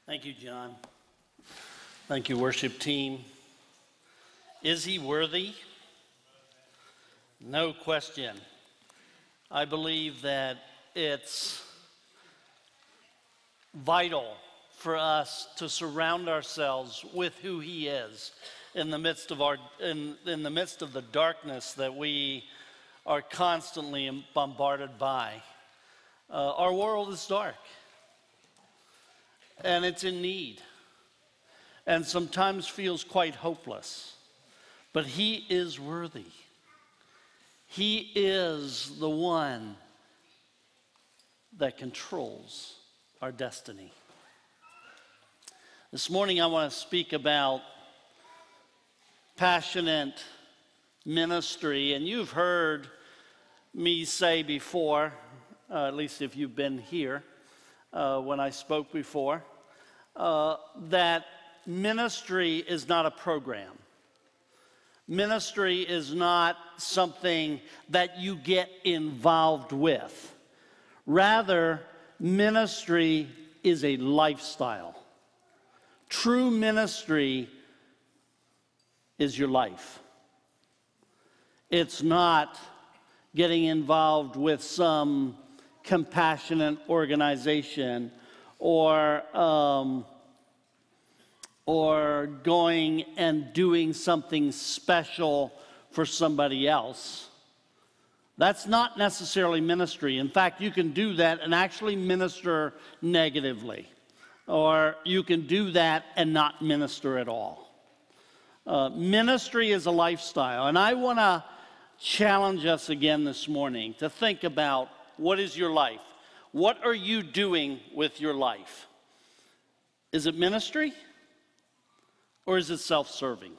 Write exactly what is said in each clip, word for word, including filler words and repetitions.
Thank you, John. Thank you, worship team. Is he worthy? No question. I believe that it's vital for us to surround ourselves with who he is in the midst of our in, in the midst of the darkness that we are constantly bombarded by. Uh, our world is dark, and it's in need, and sometimes feels quite hopeless. But he is worthy. He is the one that controls our destiny. This morning I want to speak about passionate ministry, and you've heard me say before, uh, at least if you've been here uh, when I spoke before, uh, that ministry is not a program. Ministry is not something that you get involved with. Rather, ministry is a lifestyle. True ministry is your life. It's not getting involved with some compassionate organization or um, or going and doing something special for somebody else. That's not necessarily ministry. In fact, you can do that and actually minister negatively. Or you can do that and not minister at all. Uh, ministry is a lifestyle. And I want to challenge us again this morning to think about, what is your life? What are you doing with your life? Is it ministry? Or is it self-serving?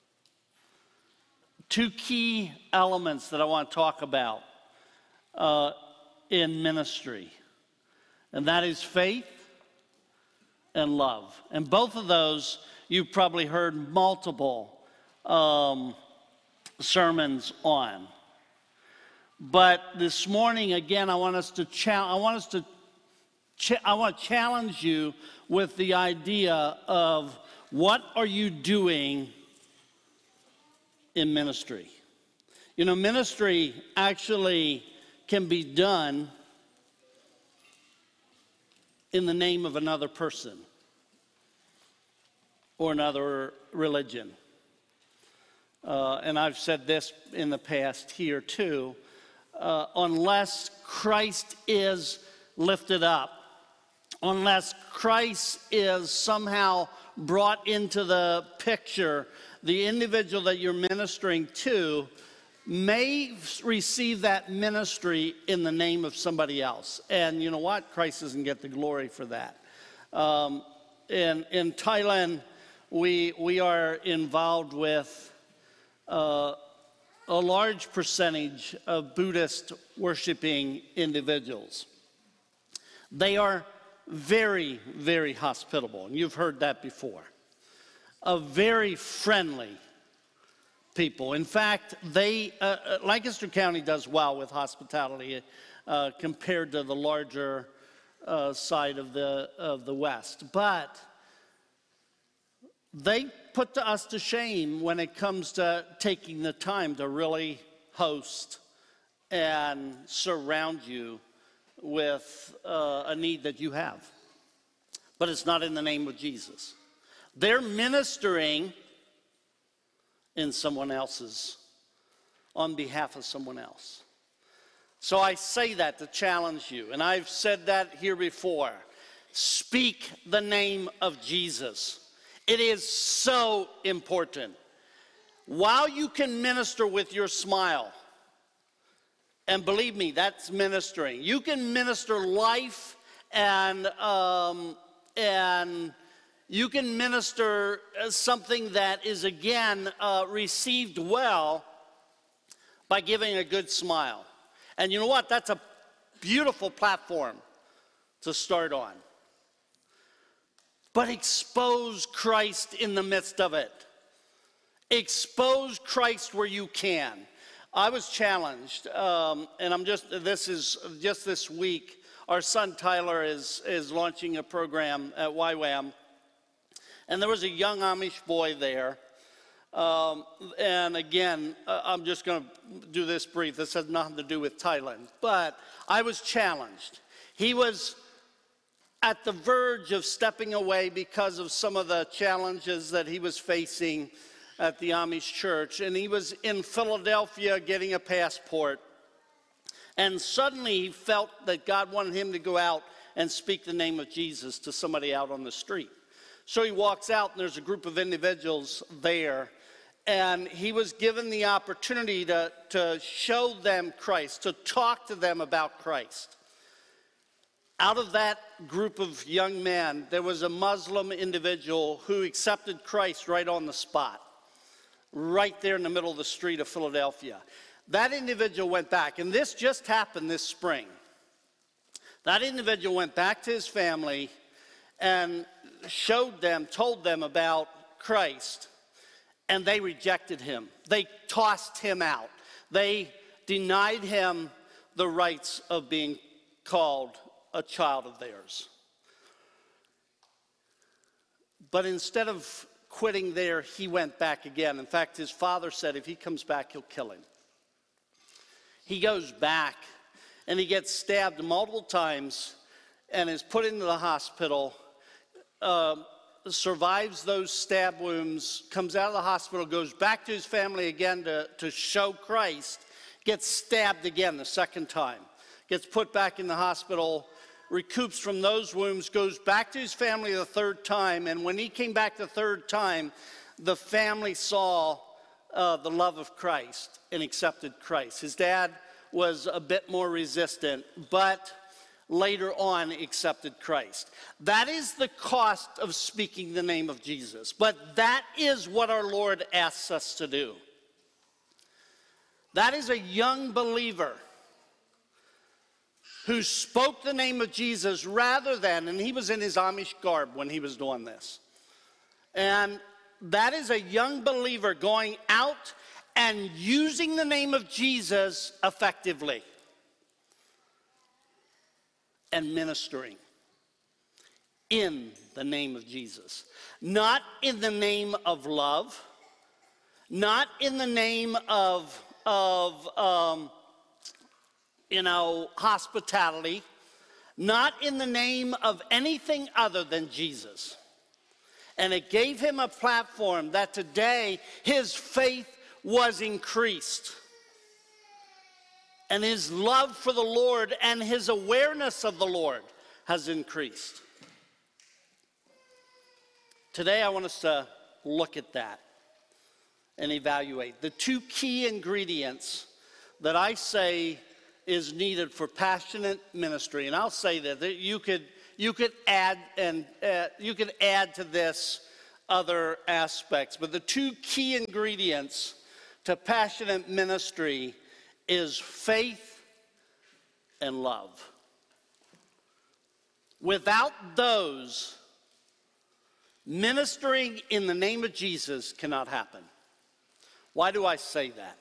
Two key elements that I want to talk about uh, in ministry, and that is faith and love. And both of those you've probably heard multiple um, sermons on. But this morning, again, I want us to cha- I want us to cha- I want to challenge you with the idea of, what are you doing in ministry? You know, ministry actually can be done in the name of another person or another religion. Uh, and I've said this in the past here too. Uh, unless Christ is lifted up, unless Christ is somehow brought into the picture, the individual that you're ministering to may receive that ministry in the name of somebody else. And you know what? Christ doesn't get the glory for that. Um, in, in Thailand, we, we are involved with uh, a large percentage of Buddhist worshiping individuals. They are very, very hospitable, and you've heard that before. A very friendly people. In fact, they uh, Lancaster County does well with hospitality uh, compared to the larger uh, side of the of the West, but they put to us to shame when it comes to taking the time to really host and surround you with uh, a need that you have. But it's not in the name of Jesus. They're ministering in someone else's, on behalf of someone else. So I say that to challenge you, and I've said that here before. Speak the name of Jesus. It is so important. While you can minister with your smile, and believe me, that's ministering. You can minister life, and um, and you can minister something that is, again, uh, received well by giving a good smile. And you know what? That's a beautiful platform to start on. But expose Christ in the midst of it. Expose Christ where you can. I was challenged, um, and I'm just, this is just this week, our son Tyler is, is launching a program at Y WAM. And there was a young Amish boy there. Um, and again, uh, I'm just going to do this brief. This has nothing to do with Thailand. But I was challenged. He was at the verge of stepping away because of some of the challenges that he was facing at the Amish church. And he was in Philadelphia getting a passport. And suddenly he felt that God wanted him to go out and speak the name of Jesus to somebody out on the street. So he walks out, and there's a group of individuals there. And he was given the opportunity to, to show them Christ, to talk to them about Christ. Out of that group of young men, there was a Muslim individual who accepted Christ right on the spot, right there in the middle of the street of Philadelphia. That individual went back, and this just happened this spring. That individual went back to his family and showed them, told them about Christ, and they rejected him. They tossed him out. They denied him the rights of being called a child of theirs. But instead of quitting there, he went back again. In fact, his father said if he comes back, he'll kill him. He goes back, and he gets stabbed multiple times and is put into the hospital, uh, survives those stab wounds, comes out of the hospital, goes back to his family again to, to show Christ, gets stabbed again the second time, gets put back in the hospital, recoups from those wounds, goes back to his family the third time, and when he came back the third time, the family saw uh, the love of Christ and accepted Christ. His dad was a bit more resistant, but later on accepted Christ. That is the cost of speaking the name of Jesus, but that is what our Lord asks us to do. That is a young believer who spoke the name of Jesus rather than, and he was in his Amish garb when he was doing this. And that is a young believer going out and using the name of Jesus effectively and ministering in the name of Jesus. Not in the name of love, not in the name of, of um, you know, hospitality, not in the name of anything other than Jesus. And it gave him a platform that today his faith was increased. And his love for the Lord and his awareness of the Lord has increased. Today I want us to look at that and evaluate the two key ingredients that I say is needed for passionate ministry. And I'll say that, that you could you could add and uh, you could add to this other aspects, but the two key ingredients to passionate ministry is faith and love. Without those, ministering in the name of Jesus cannot happen. Why do I say that?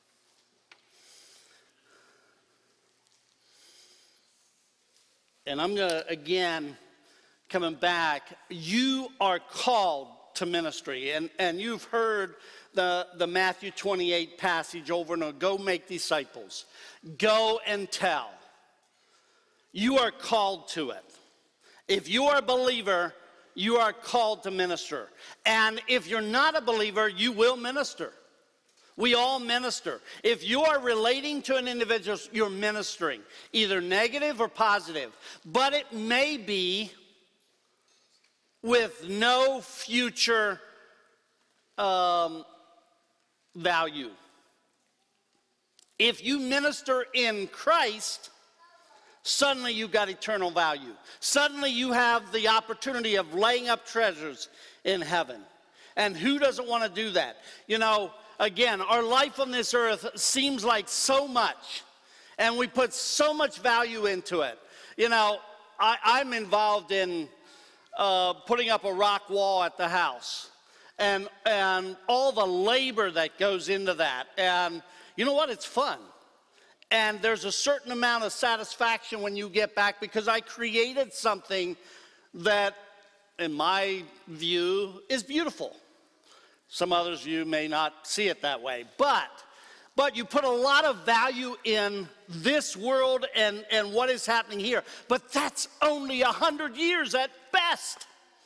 And I'm going to, again, coming back, you are called to ministry. And, and you've heard the, the Matthew twenty-eight passage over and over. Go make disciples. Go and tell. You are called to it. If you are a believer, you are called to minister. And if you're not a believer, you will minister. We all minister. If you are relating to an individual, you're ministering, either negative or positive. But it may be with no future um, value. If you minister in Christ, suddenly you've got eternal value. Suddenly you have the opportunity of laying up treasures in heaven. And who doesn't want to do that? You know, again, our life on this earth seems like so much, and we put so much value into it. You know, I, I'm involved in uh, putting up a rock wall at the house, and and all the labor that goes into that. And you know what? It's fun. And there's a certain amount of satisfaction when you get back because I created something that, in my view, is beautiful. Some others of you may not see it that way. But, but you put a lot of value in this world and, and what is happening here. But that's only a hundred years at best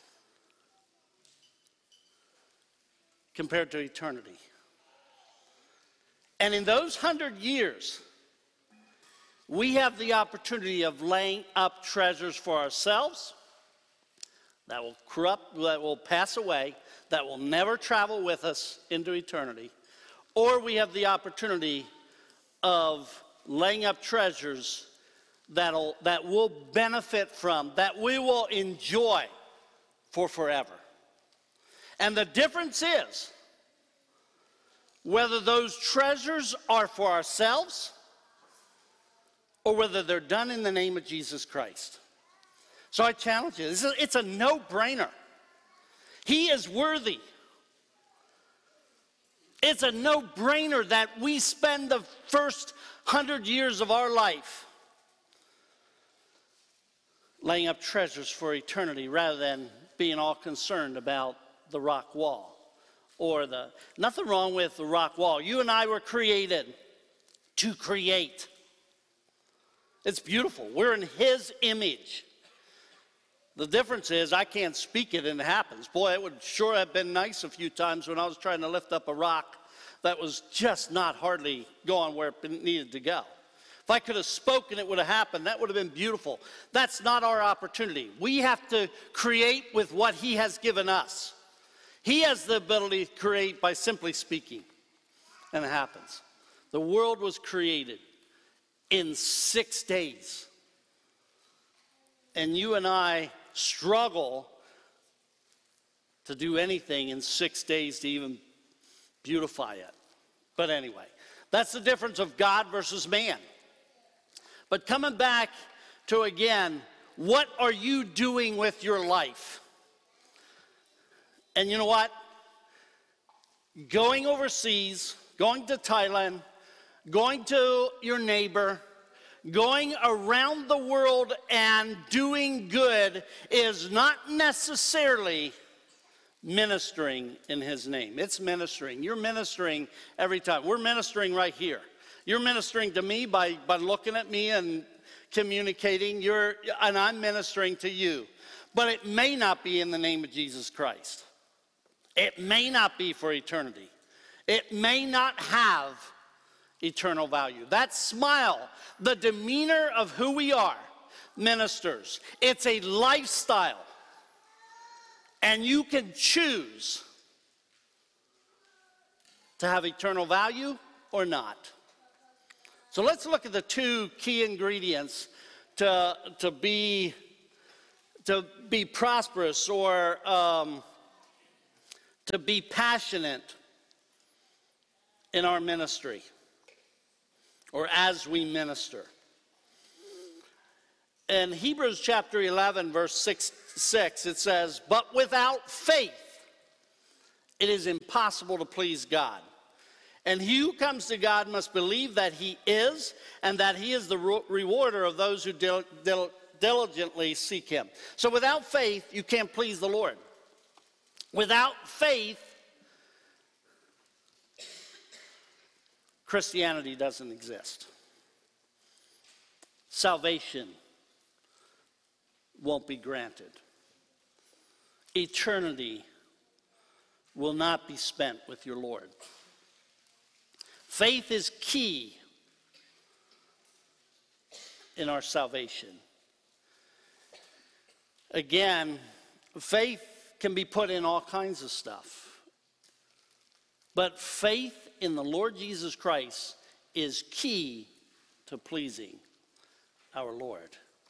compared to eternity. And in those hundred years, we have the opportunity of laying up treasures for ourselves that will corrupt, that will pass away, that will never travel with us into eternity. Or we have the opportunity of laying up treasures that'll, that will benefit from, that we will enjoy for forever. And the difference is whether those treasures are for ourselves or whether they're done in the name of Jesus Christ. So I challenge you, it's a, it's a no-brainer. He is worthy. It's a no-brainer that we spend the first hundred years of our life laying up treasures for eternity rather than being all concerned about the rock wall or the, nothing wrong with the rock wall. You and I were created to create. It's beautiful. We're in His image. The difference is I can't speak it and it happens. Boy, it would sure have been nice a few times when I was trying to lift up a rock that was just not hardly going where it needed to go. If I could have spoken, it would have happened. That would have been beautiful. That's not our opportunity. We have to create with what He has given us. He has the ability to create by simply speaking, and it happens. The world was created in six days. And you and I struggle to do anything in six days to even beautify it. But anyway, that's the difference of God versus man. But coming back to, again, what are you doing with your life? And you know what? Going overseas, going to Thailand, going to your neighbor, going around the world and doing good is not necessarily ministering in His name. It's ministering. You're ministering every time. We're ministering right here. You're ministering to me by, by looking at me and communicating. You're, and I'm ministering to you. But it may not be in the name of Jesus Christ. It may not be for eternity. It may not have eternal value. That smile, the demeanor of who we are, ministers. It's a lifestyle. And you can choose to have eternal value or not. So let's look at the two key ingredients to, to, be, to be prosperous or um, to be passionate in our ministry, or as we minister. In Hebrews chapter eleven, verse six, six, it says, "But without faith, it is impossible to please God. And he who comes to God must believe that He is, and that He is the rewarder of those who dil- dil- diligently seek Him." So without faith, you can't please the Lord. Without faith, Christianity doesn't exist. Salvation won't be granted. Eternity will not be spent with your Lord. Faith is key in our salvation. Again, faith can be put in all kinds of stuff. But faith in the Lord Jesus Christ is key to pleasing our Lord.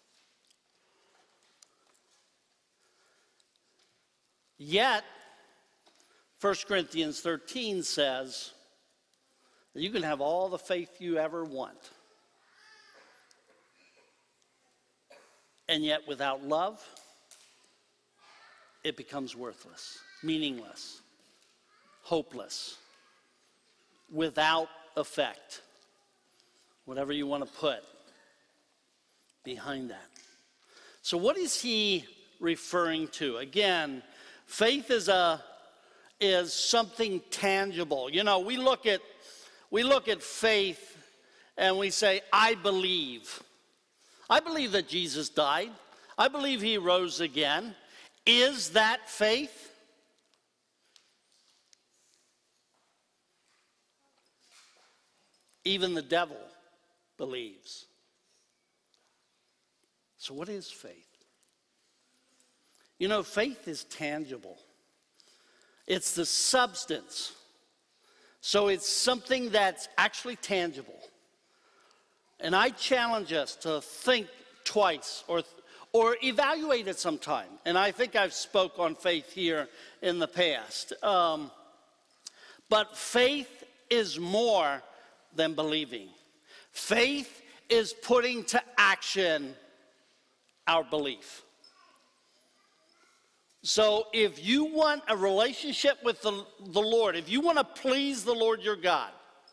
Yet, First Corinthians thirteen says that you can have all the faith you ever want. And yet, without love, it becomes worthless, meaningless, hopeless, without effect. whatever you want to put behind that. So what is he referring to? Again, faith is a is something tangible. You know, we look at we look at faith and we say, I believe. I believe that Jesus died. I believe he rose again. Is that faith? Even the devil believes. So what is faith? You know, faith is tangible. It's the substance. So it's something that's actually tangible. And I challenge us to think twice or or evaluate it sometime. And I think I've spoke on faith here in the past. Um, but faith is more than believing. Faith is putting to action our belief. So if you want a relationship with the, the Lord, if you want to please the Lord your God,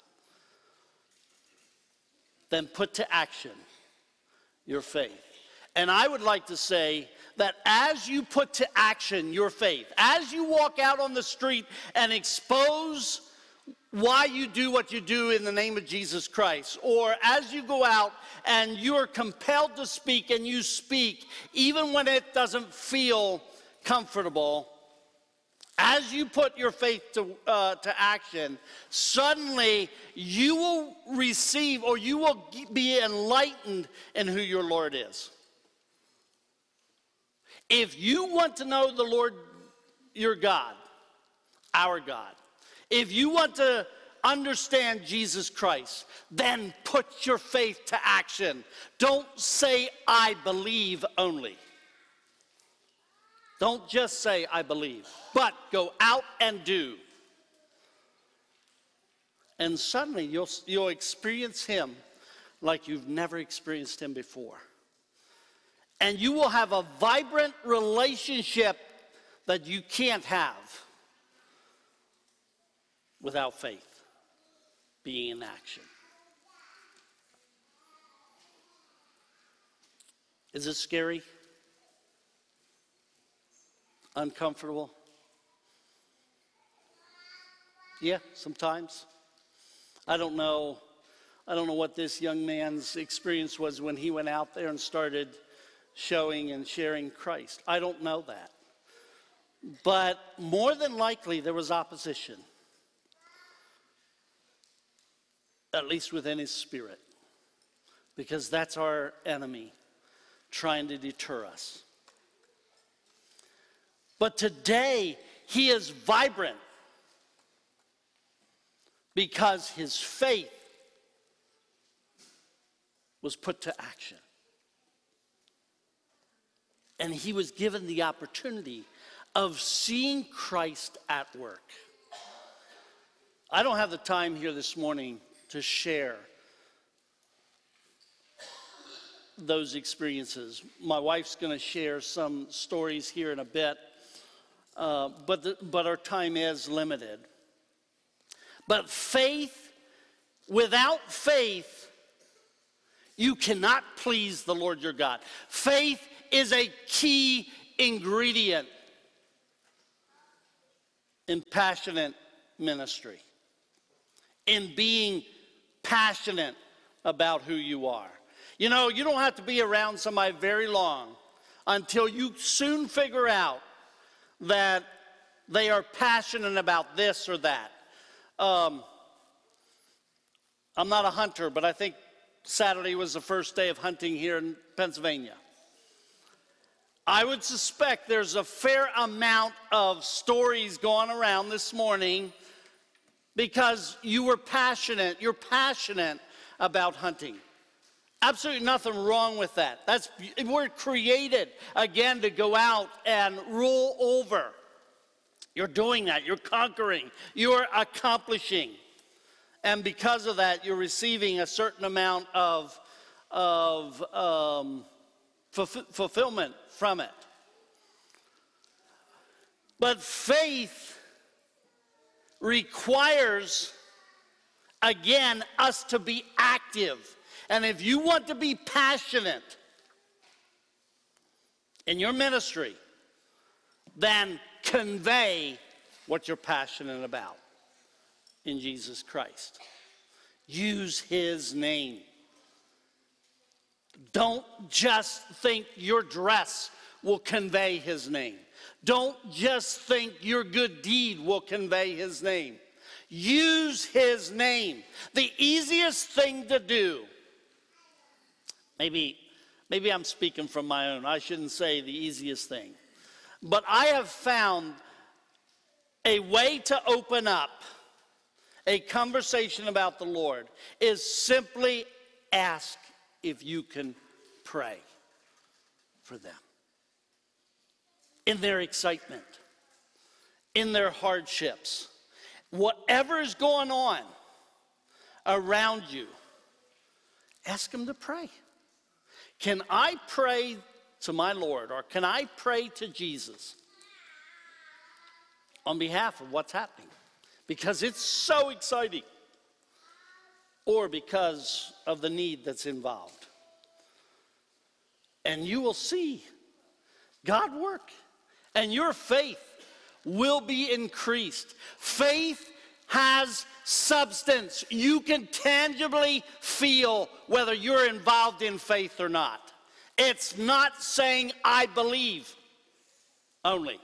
then put to action your faith. And I would like to say that as you put to action your faith, as you walk out on the street and expose why you do what you do in the name of Jesus Christ, or as you go out and you are compelled to speak and you speak, even when it doesn't feel comfortable, as you put your faith to, uh, to action, suddenly you will receive or you will be enlightened in who your Lord is. If you want to know the Lord your God, our God, if you want to understand Jesus Christ, then put your faith to action. Don't say, I believe only. Don't just say, I believe, but go out and do. And suddenly you'll, you'll experience him like you've never experienced him before. And you will have a vibrant relationship that you can't have without faith being in action. Is it scary? Uncomfortable? Yeah, sometimes. I don't know. I don't know what this young man's experience was when he went out there and started showing and sharing Christ. I don't know that. But more than likely there was opposition, at least within his spirit, because that's our enemy trying to deter us. But today he is vibrant because his faith was put to action. And he was given the opportunity of seeing Christ at work. I don't have the time here this morning to share those experiences. My wife's going to share some stories here in a bit, uh, but, the, but our time is limited. But faith, without faith, you cannot please the Lord your God. Faith is a key ingredient in passionate ministry, in being passionate about who you are. You know, you don't have to be around somebody very long until you soon figure out that they are passionate about this or that. Um, I'm not a hunter, but I think Saturday was the first day of hunting here in Pennsylvania. I would suspect there's a fair amount of stories going around this morning because you were passionate, you're passionate about hunting. Absolutely nothing wrong with that. That's, we're created, again, to go out and rule over. You're doing that. You're conquering. You're accomplishing. And because of that, you're receiving a certain amount of, of um, fulf- fulfillment from it. But faith requires, again, us to be active And if you want to be passionate in your ministry, then convey what you're passionate about in Jesus Christ. Use his name. Don't just think your dress will convey his name. Don't just think your good deed will convey his name. Use his name. The easiest thing to do, maybe, maybe I'm speaking from my own. I shouldn't say the easiest thing. But I have found a way to open up a conversation about the Lord is simply ask if you can pray for them. In their excitement, in their hardships, whatever is going on around you, ask him to pray. Can I pray to my Lord, or can I pray to Jesus on behalf of what's happening? Because it's so exciting, or because of the need that's involved. And you will see God work, and your faith will be increased. Faith has substance. You can tangibly feel whether you're involved in faith or not. It's not saying, I believe only.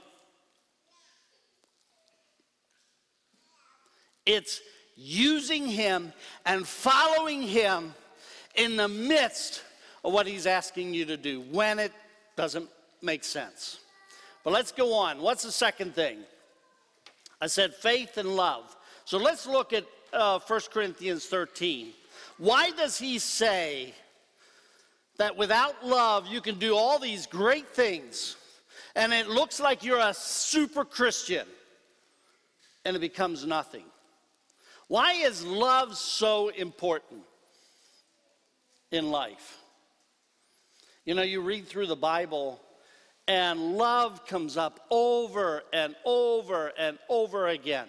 It's using him and following him in the midst of what he's asking you to do when it doesn't make sense. But let's go on. What's the second thing? I said faith and love. So let's look at uh, First Corinthians thirteen. Why does he say that without love you can do all these great things and it looks like you're a super Christian and it becomes nothing? Why is love so important in life? You know, you read through the Bible and love comes up over and over and over again.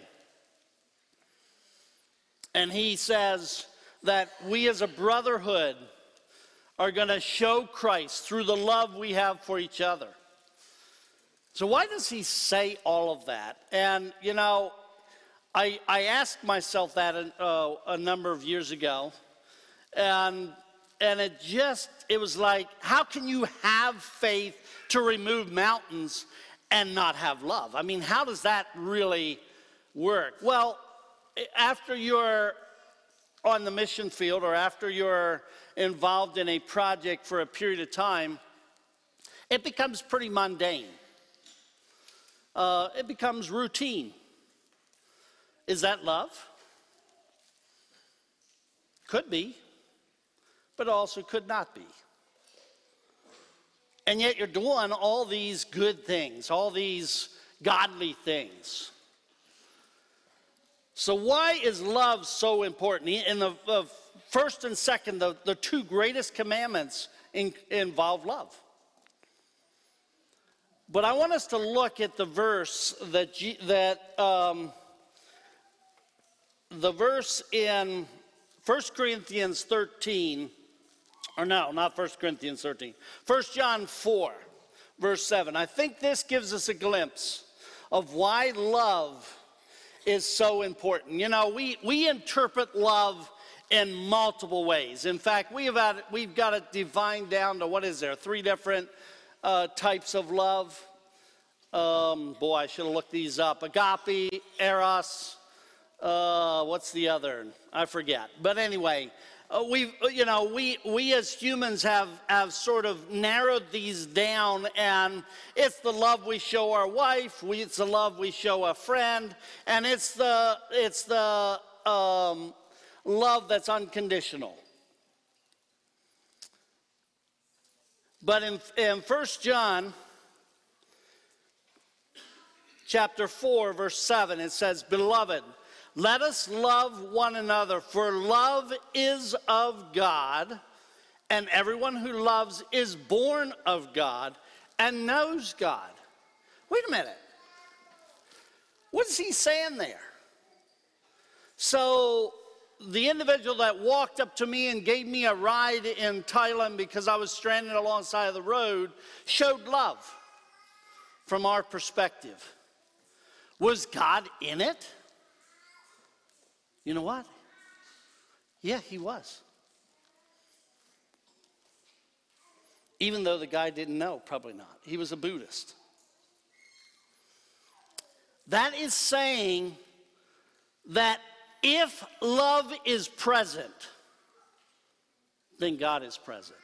And he says that we as a brotherhood are going to show Christ through the love we have for each other. So why does he say all of that? And, you know, I, I asked myself that a, uh, a number of years ago, and, and it just, it was like, how can you have faith to remove mountains and not have love? I mean, how does that really work? Well, after you're on the mission field or after you're involved in a project for a period of time, it becomes pretty mundane. Uh, it becomes routine. Is that love? Could be, but also could not be. And yet you're doing all these good things, all these godly things. So why is love so important? In the uh, first and second, the, the two greatest commandments in, involve love. But I want us to look at the verse that, G, that um, the verse in First Corinthians thirteen, or no, not First Corinthians thirteen, First John four, verse seven. I think this gives us a glimpse of why love is so important. You know, we, we interpret love in multiple ways. In fact, we have had, we've got it defined down to, what is there, three different uh, types of love. Um, boy, I should have looked these up. Agape, eros, uh, what's the other? I forget. But anyway, uh, we you know we we as humans have have sort of narrowed these down, and it's the love we show our wife, we, it's the love we show a friend, and it's the it's the um, love that's unconditional. But in in First John chapter four, verse seven, it says, "Beloved, let us love one another, for love is of God, and everyone who loves is born of God and knows God." Wait a minute. What is he saying there? So the individual that walked up to me and gave me a ride in Thailand because I was stranded alongside of the road showed love from our perspective. Was God in it? You know what? Yeah, he was. Even though the guy didn't know, probably not. He was a Buddhist. That is saying that if love is present, then God is present.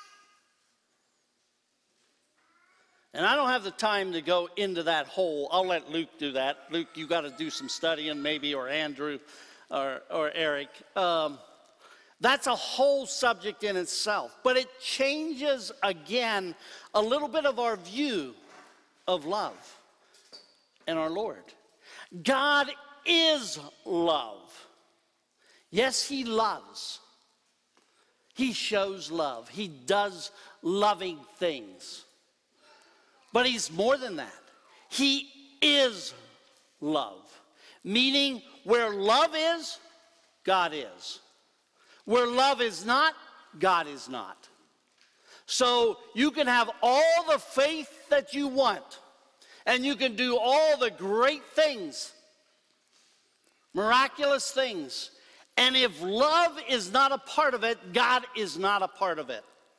And I don't have the time to go into that whole. I'll let Luke do that. Luke, you got to do some studying maybe, or Andrew, or, or Eric. Um, that's a whole subject in itself. But it changes, again, a little bit of our view of love and our Lord. God is love. Yes, he loves. He shows love. He does loving things. But he's more than that. He is love. Meaning, where love is, God is. Where love is not, God is not. So you can have all the faith that you want, and you can do all the great things, miraculous things. And if love is not a part of it, God is not a part of it.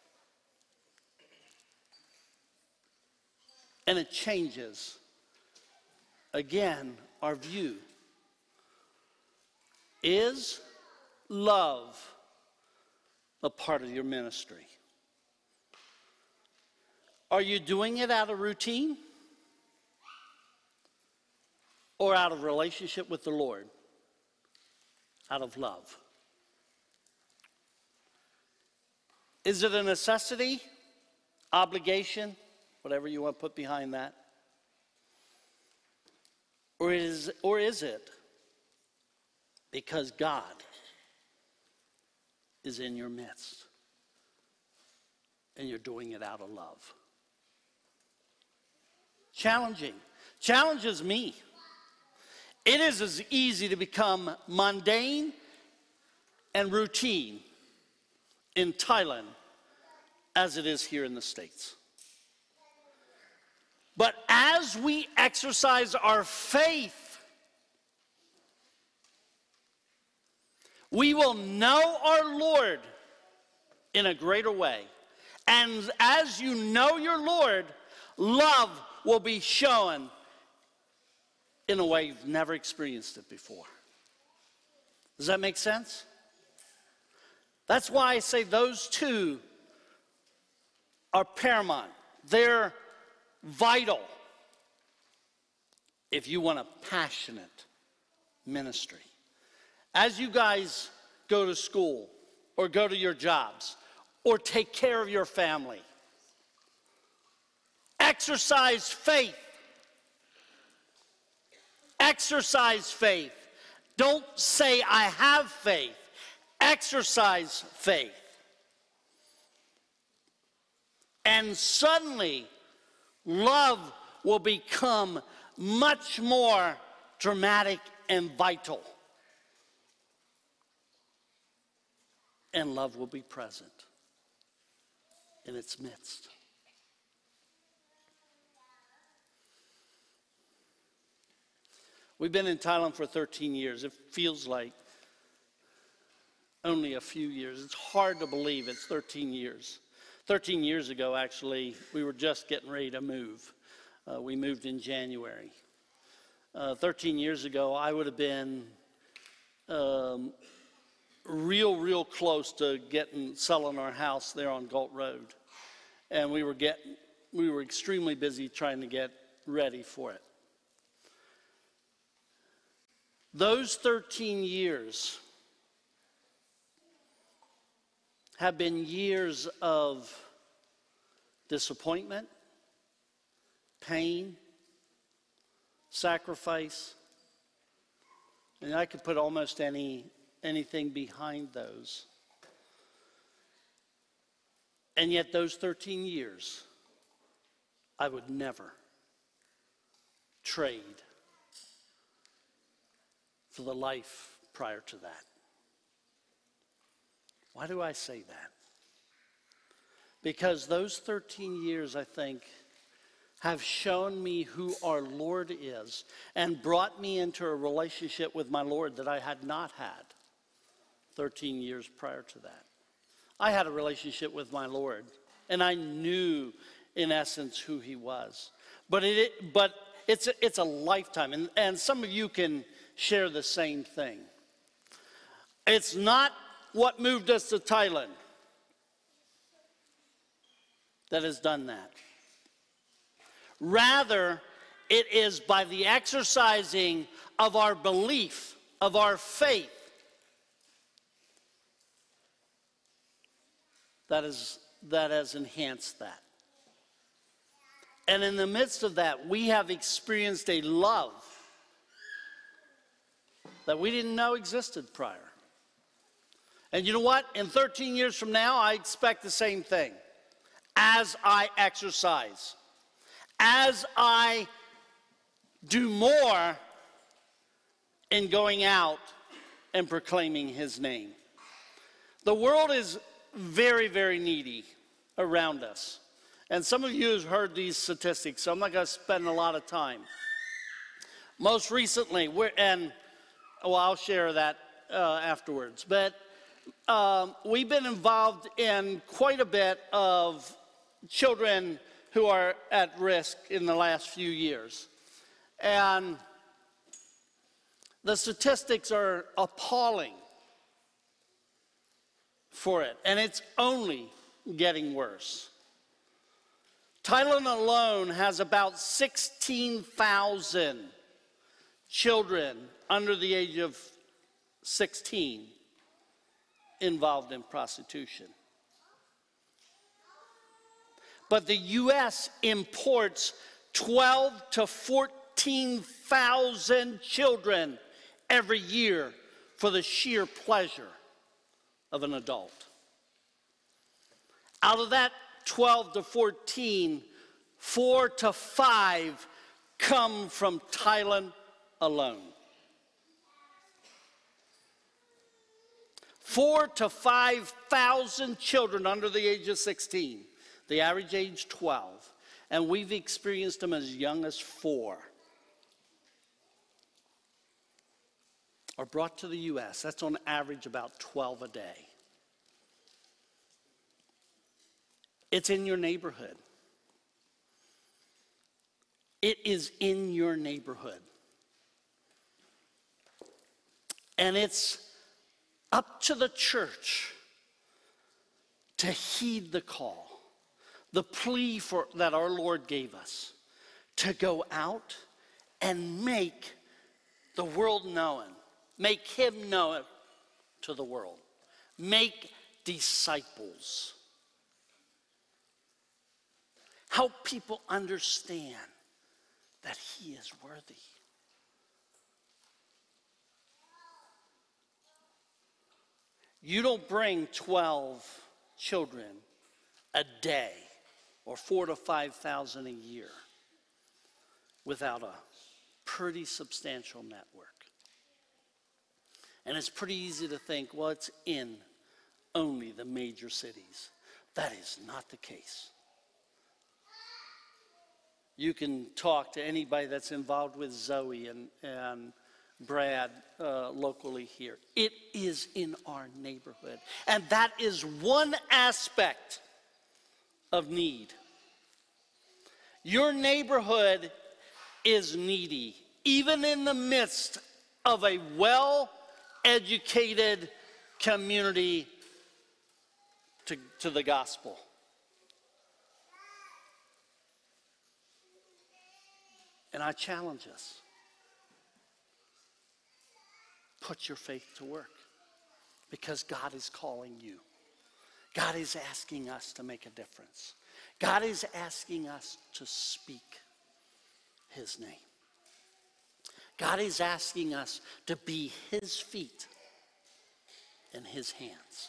And it changes, again, our view. Is love a part of your ministry? Are you doing it out of routine? Or out of relationship with the Lord? Out of love? Is it a necessity? Obligation? Whatever you want to put behind that. Or is, or is it because God is in your midst and you're doing it out of love? Challenging. Challenges me. It is as easy to become mundane and routine in Thailand as it is here in the States. But as we exercise our faith, we will know our Lord in a greater way. And as you know your Lord, love will be shown in a way you've never experienced it before. Does that make sense? That's why I say those two are paramount. They're vital if you want a passionate ministry. As you guys go to school or go to your jobs or take care of your family, exercise faith. Exercise faith. Don't say I have faith. Exercise faith. And suddenly, love will become much more dramatic and vital. And love will be present in its midst. We've been in Thailand for thirteen years. It feels like only a few years. It's hard to believe it's thirteen years. thirteen years ago, actually, we were just getting ready to move. Uh, we moved in January. Uh, thirteen years ago, I would have been um, real, real close to getting, selling our house there on Galt Road. And we were getting, we were extremely busy trying to get ready for it. Those thirteen years have been years of disappointment, pain, sacrifice, and I could put almost any anything behind those. And yet those thirteen years, I would never trade for the life prior to that. Why do I say that? Because those thirteen years, I think, have shown me who our Lord is and brought me into a relationship with my Lord that I had not had thirteen years prior to that. I had a relationship with my Lord, and I knew, in essence, who he was. But it, but it's a, it's a lifetime, and, and some of you can share the same thing. It's not what moved us to Thailand that has done that. Rather, it is by the exercising of our belief, of our faith, that is that has enhanced that. And in the midst of that, we have experienced a love that we didn't know existed prior. And you know what? In thirteen years from now, I expect the same thing. As I exercise, as I do more in going out and proclaiming his name. The world is very, very needy around us. And some of you have heard these statistics, so I'm not going to spend a lot of time. Most recently, we're, and well, I'll share that uh, afterwards, but um, we've been involved in quite a bit of children who are at risk in the last few years. And the statistics are appalling for it, and it's only getting worse. Thailand alone has about sixteen thousand children under the age of sixteen involved in prostitution. But the U S imports twelve to fourteen thousand children every year for the sheer pleasure of an adult. Out of that twelve to fourteen, four to five come from Thailand alone. Four to five thousand children under the age of sixteen. The average age twelve, and we've experienced them as young as four, are brought to the U S. That's on average about twelve a day. It's in your neighborhood. It is in your neighborhood. And it's up to the church to heed the call. The plea for, that our Lord gave us to go out and make the world known, make him known to the world, make disciples. Help people understand that he is worthy. You don't bring twelve children a day or four to five thousand a year without a pretty substantial network. And it's pretty easy to think, well, it's in only the major cities. That is not the case. You can talk to anybody that's involved with Zoe and, and Brad uh, locally here. It is in our neighborhood. And that is one aspect of need. Your neighborhood is needy, even in the midst of a well-educated community to, to the gospel. And I challenge us. Put your faith to work, because God is calling you. God is asking us to make a difference. God is asking us to speak his name. God is asking us to be his feet and his hands.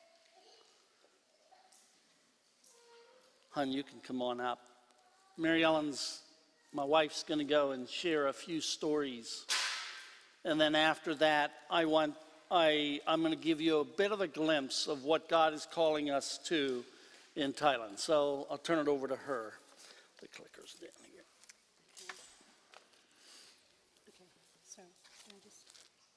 Hun, you can come on up. Mary Ellen's, my wife's going to go and share a few stories. And then after that, I want I, I'm going to give you a bit of a glimpse of what God is calling us to in Thailand. So I'll turn it over to her. The clicker's down here. Okay, so can I just...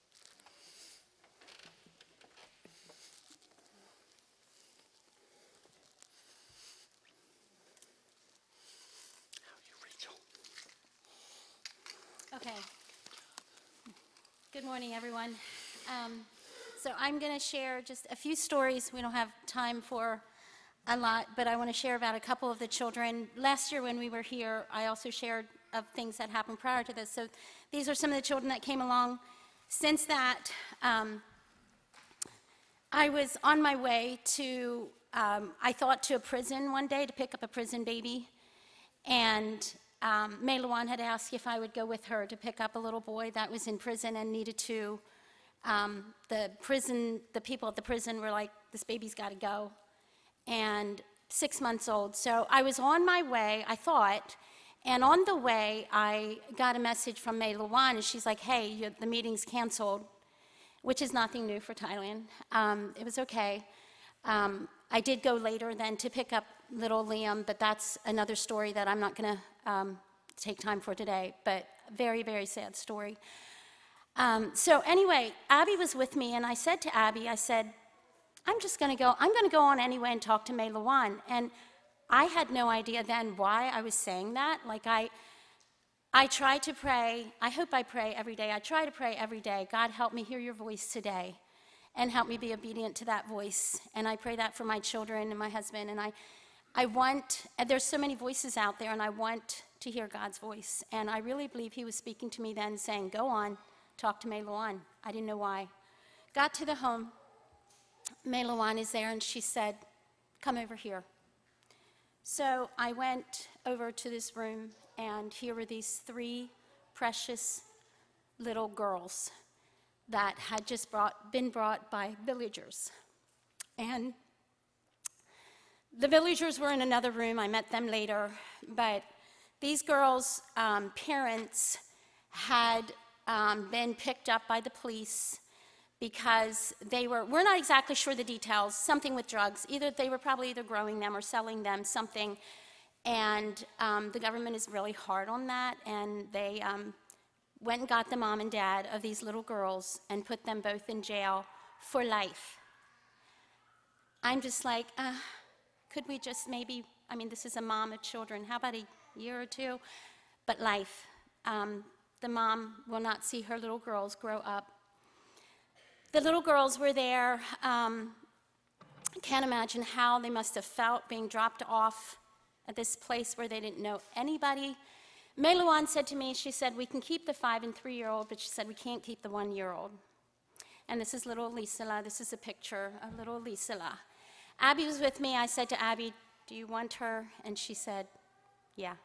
How are you, Rachel? Okay. Good morning, everyone. Um, so I'm going to share just a few stories. We don't have time for a lot, but I want to share about a couple of the children. Last year when we were here, I also shared of things that happened prior to this. So these are some of the children that came along. Since that, um, I was on my way to, um, I thought to a prison one day to pick up a prison baby. And um, Mei Luan had asked if I would go with her to pick up a little boy that was in prison and needed to. Um, the prison, the people at the prison were like, this baby's got to go. And six months old. So I was on my way, I thought, and on the way, I got a message from Mei Luan, and she's like, hey, you, the meeting's canceled, which is nothing new for Thailand. Um, it was okay. Um, I did go later then to pick up little Liam, but that's another story that I'm not going to um, take time for today, but very, very sad story. Um, so anyway, Abby was with me, and I said to Abby, I said, I'm just going to go, I'm going to go on anyway and talk to Mei Luan. And I had no idea then why I was saying that. Like I, I try to pray, I hope I pray every day. I try to pray every day. God, help me hear your voice today and help me be obedient to that voice. And I pray that for my children and my husband. And I, I want, and there's so many voices out there, and I want to hear God's voice. And I really believe he was speaking to me then saying, go on, talk to Mei Luan. I didn't know why. Got to the home. Mei Luan is there, and she said, come over here. So I went over to this room, and here were these three precious little girls that had just brought, been brought by villagers. And the villagers were in another room. I met them later. But these girls' um, parents had um, been picked up by the police because they were, we're not exactly sure the details, something with drugs. Either they were probably either growing them or selling them, something. And um, the government is really hard on that. And they um, went and got the mom and dad of these little girls and put them both in jail for life. I'm just like, uh, could we just maybe, I mean, this is a mom of children. How about a year or two? But life. Um, the mom will not see her little girls grow up. The little girls were there. Um, I can't imagine how they must have felt being dropped off at this place where they didn't know anybody. Mei Luan said to me, she said, we can keep the five and three-year-old, but she said, we can't keep the one-year-old. And this is little Lisala. This is a picture of little Lisala. Abby was with me. I said to Abby, do you want her? And she said, yeah.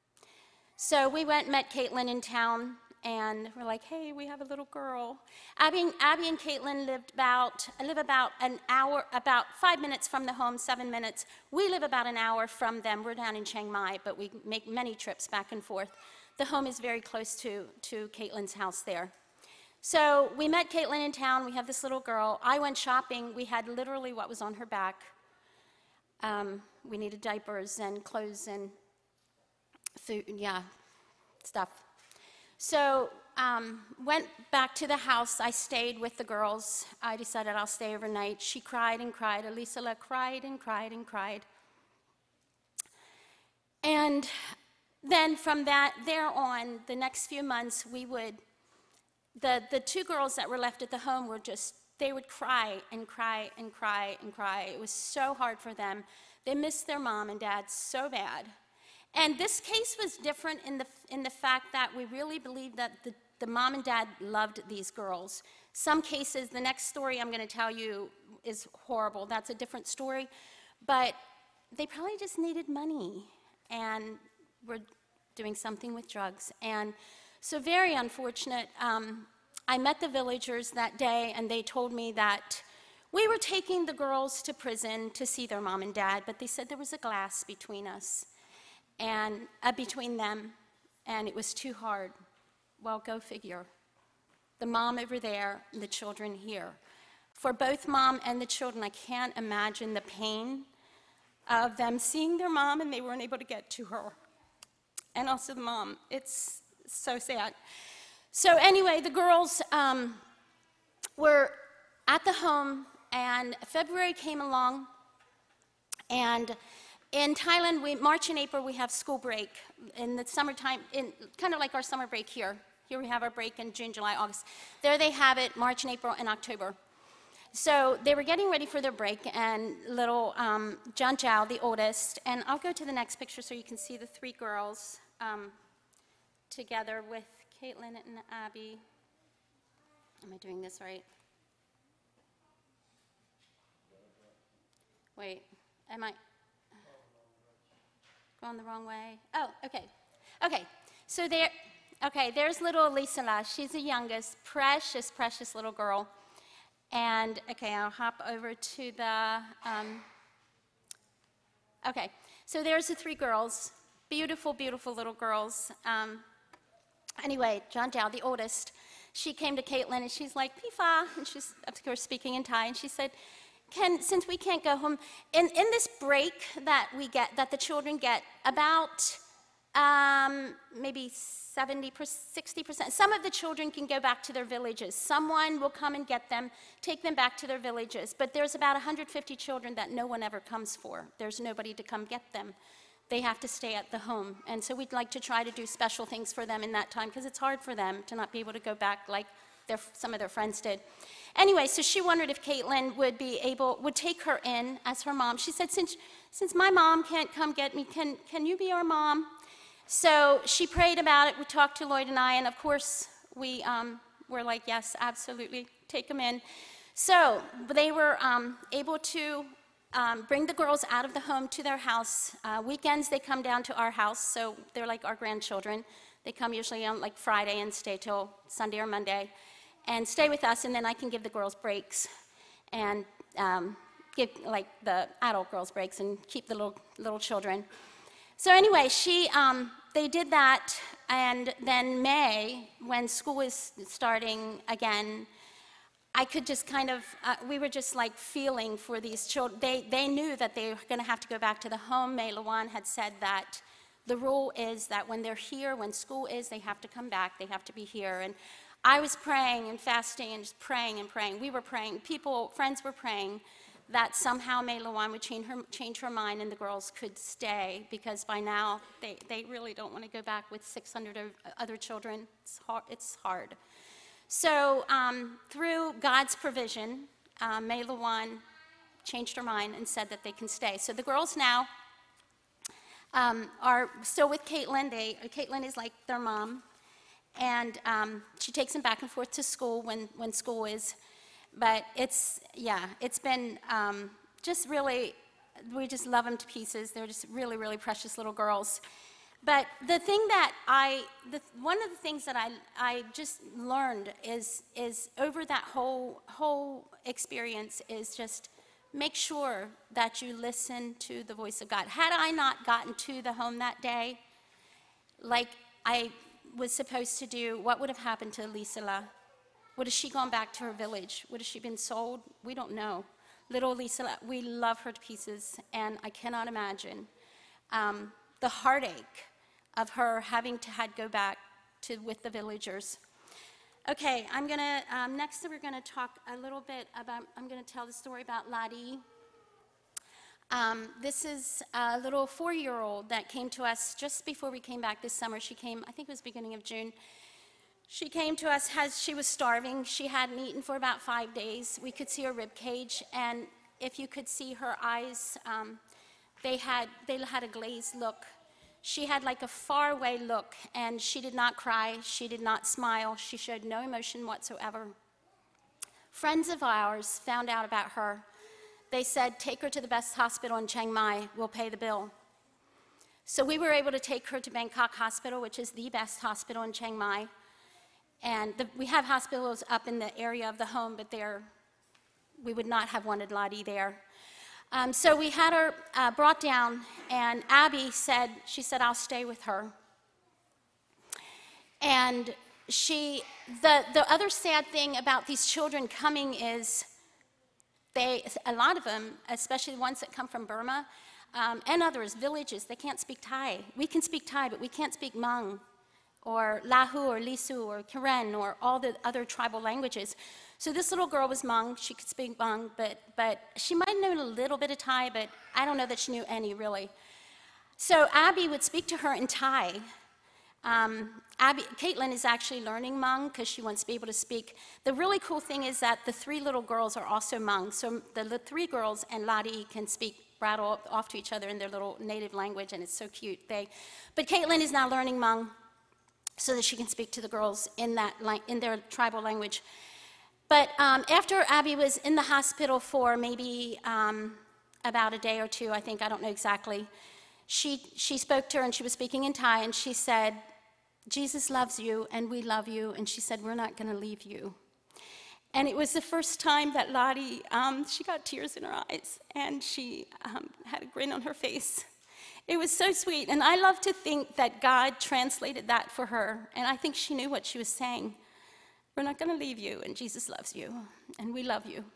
So we went and met Caitlin in town. And we're like, hey, we have a little girl. Abby, Abby and Caitlin lived about, live about an hour, about five minutes from the home, seven minutes. We live about an hour from them. We're down in Chiang Mai, but we make many trips back and forth. The home is very close to, to Caitlin's house there. So we met Caitlin in town. We have this little girl. I went shopping. We had literally what was on her back. Um, we needed diapers and clothes and food, yeah, stuff. So um, went back to the house. I stayed with the girls. I decided I'll stay overnight. She cried and cried. Alisala cried and cried and cried. And then from that there on, the next few months, we would, the, the two girls that were left at the home were just, they would cry and cry and cry and cry. It was so hard for them. They missed their mom and dad so bad. And this case was different in the, in the fact that we really believed that the, the mom and dad loved these girls. Some cases, the next story I'm going to tell you is horrible. That's a different story. But they probably just needed money and were doing something with drugs. And so very unfortunate. Um, I met the villagers that day, and they told me that we were taking the girls to prison to see their mom and dad, but they said there was a glass between us. And uh, between them, and it was too hard. Well, go figure. The mom over there, and the children here. For both mom and the children, I can't imagine the pain of them seeing their mom and they weren't able to get to her. And also the mom. It's so sad. So anyway, the girls um, were at the home, and February came along, and in Thailand, we, March and April, we have school break. In the summertime, in, kind of like our summer break here. Here we have our break in June, July, August. There they have it March and April and October. So they were getting ready for their break, and little um, John Zhao, the oldest, and I'll go to the next picture so you can see the three girls um, together with Caitlin and Abby. Am I doing this right? Wait, am I going the wrong way? Oh, okay. Okay, so there, okay, there's little Lisa. She's the youngest, precious, precious little girl. And, okay, I'll hop over to the, um, okay, so there's the three girls, beautiful, beautiful little girls. Um, anyway, John Zhao, the oldest, she came to Caitlin and she's like, Pifa, and she's, of course, speaking in Thai, and she said, Can, since we can't go home, in, in this break that we get, that the children get, about um, maybe seventy, sixty percent, some of the children can go back to their villages. Someone will come and get them, take them back to their villages. But there's about one hundred fifty children that no one ever comes for. There's nobody to come get them. They have to stay at the home. And so we'd like to try to do special things for them in that time, because it's hard for them to not be able to go back like their, some of their friends did. Anyway, so she wondered if Caitlin would be able, would take her in as her mom. She said, since, since my mom can't come get me, can, can you be our mom? So she prayed about it. We talked to Lloyd and I, and of course, we um, were like, yes, absolutely, take them in. So they were um, able to um, bring the girls out of the home to their house. Uh, weekends, they come down to our house, so they're like our grandchildren. They come usually on like Friday and stay till Sunday or Monday, and stay with us, and then I can give the girls breaks, and um, give like the adult girls breaks, and keep the little, little children. So anyway, she, um, they did that, and then May, when school was starting again, I could just kind of, uh, we were just like feeling for these children. They, they knew that they were going to have to go back to the home. May Lawan had said that the rule is that when they're here, when school is, they have to come back, they have to be here. And I was praying and fasting and just praying and praying. We were praying, people, friends were praying that somehow May Lawan would change her, change her mind and the girls could stay, because by now they, they really don't want to go back with six hundred other children. It's hard. It's hard. So um, through God's provision, uh, May Lawan changed her mind and said that they can stay. So the girls now um, are still with Caitlin. They, Caitlin is like their mom, and um, she takes them back and forth to school when, when school is. But it's, yeah, it's been um, just really, we just love them to pieces. They're just really, really precious little girls. But the thing that I, the, one of the things that I, I just learned is, is over that whole, whole experience is just make sure that you listen to the voice of God. Had I not gotten to the home that day, like I was supposed to do, what would have happened to Lisa? Would have she gone back to her village? Would have she been sold? We don't know. Little Lisa, we love her to pieces, and I cannot imagine um, the heartache of her having to had go back to with the villagers. Okay, I'm gonna, um, next we're gonna talk a little bit about, I'm gonna tell the story about Ladi. Um, this is a little four-year-old that came to us just before we came back this summer. She came, I think it was beginning of June. She came to us as she was starving. She hadn't eaten for about five days. We could see her rib cage, and if you could see her eyes, um, they had they had a glazed look. She had like a faraway look, and she did not cry. She did not smile. She showed no emotion whatsoever. Friends of ours found out about her. They said, take her to the best hospital in Chiang Mai. We'll pay the bill. So we were able to take her to Bangkok Hospital, which is the best hospital in Chiang Mai. And the, we have hospitals up in the area of the home, but they're, we would not have wanted Ladi there. Um, so we had her uh, brought down, and Abby said, she said, I'll stay with her. And she, the, the other sad thing about these children coming is they, a lot of them, especially the ones that come from Burma, um, and others, villages, they can't speak Thai. We can speak Thai, but we can't speak Hmong, or Lahu, or Lisu, or Karen, or all the other tribal languages. So this little girl was Hmong. She could speak Hmong, but, but she might have known a little bit of Thai, but I don't know that she knew any, really. So Abby would speak to her in Thai. Um, Abby, Caitlin is actually learning Hmong because she wants to be able to speak. The really cool thing is that the three little girls are also Hmong. So the, the three girls and Lottie can speak, rattle off to each other in their little native language, and it's so cute. They, but Caitlin is now learning Hmong so that she can speak to the girls in, that, in their tribal language. But um, after Abby was in the hospital for maybe um, about a day or two, I think, I don't know exactly, she, she spoke to her, and she was speaking in Thai, and she said, Jesus loves you, and we love you, and she said, we're not going to leave you. And it was the first time that Lottie, um, she got tears in her eyes, and she um, had a grin on her face. It was so sweet, and I love to think that God translated that for her, and I think she knew what she was saying. We're not going to leave you, and Jesus loves you, and we love you.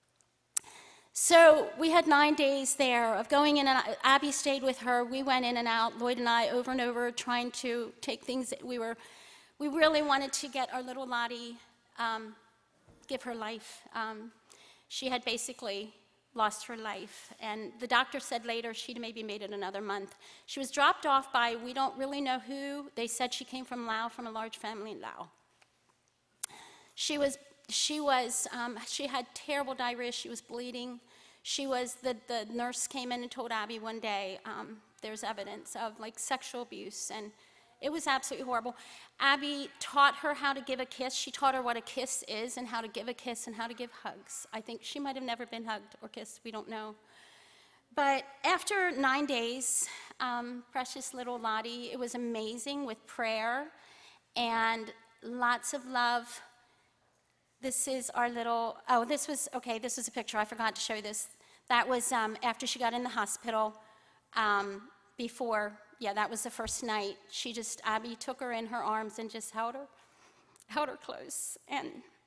So we had nine days there of going in and out. Abby stayed with her. We went in and out, Lloyd and I, over and over, trying to take things that we were, we really wanted to get our little Lottie, um, give her life. Um, she had basically lost her life, and the doctor said later she'd maybe made it another month. She was dropped off by, we don't really know who. They said she came from Laos, from a large family in Laos. She was, she was, um, she had terrible diarrhea. She was bleeding. She was, the, the nurse came in and told Abby one day, um, there's evidence of like sexual abuse, and it was absolutely horrible. Abby taught her how to give a kiss. She taught her what a kiss is and how to give a kiss and how to give hugs. I think she might have never been hugged or kissed. We don't know. But after nine days, um, precious little Lottie, it was amazing with prayer and lots of love. This is our little, oh, this was, okay, this was a picture. I forgot to show you this. That was um, after she got in the hospital, um, before, yeah, that was the first night. She just, Abby took her in her arms and just held her, held her close. And